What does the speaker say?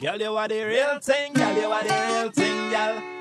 Girl, you are the real thing, girl, you are the real thing, girl.